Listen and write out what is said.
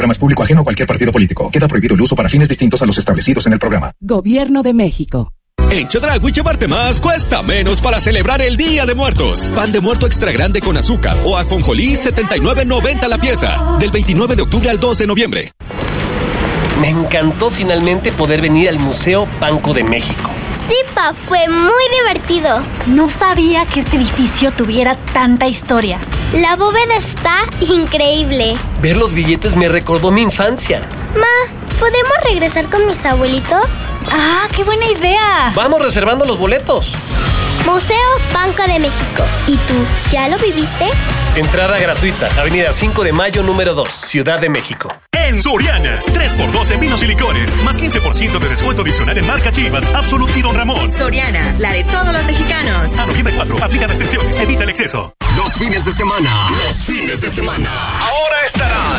programa es público ajeno a cualquier partido político. Queda prohibido el uso para fines distintos a los establecidos en el programa. Gobierno de México. En Chedraui llevarte más cuesta menos para celebrar el Día de Muertos. Pan de muerto extra grande con azúcar o ajonjolí 79.90 la pieza. Del 29 de octubre al 2 de noviembre. Me encantó finalmente poder venir al Museo Banco de México. Sí, Pa, fue muy divertido. No sabía que este edificio tuviera tanta historia. La bóveda está increíble. Ver los billetes me recordó mi infancia. Ma, ¿podemos regresar con mis abuelitos? ¡Ah, qué buena idea! Vamos reservando los boletos. Museo Banco de México. ¿Y tú, ya lo viviste? Entrada gratuita, Avenida 5 de Mayo, número 2, Ciudad de México. En Soriana, 3x2 en vinos y licores, más 15% de descuento adicional en marca Chivas, Absolut y Don Ramón. Soriana, la de todos los mexicanos. A noviembre 4, aplica restricciones, evita el exceso. Los fines de semana. Ahora estarán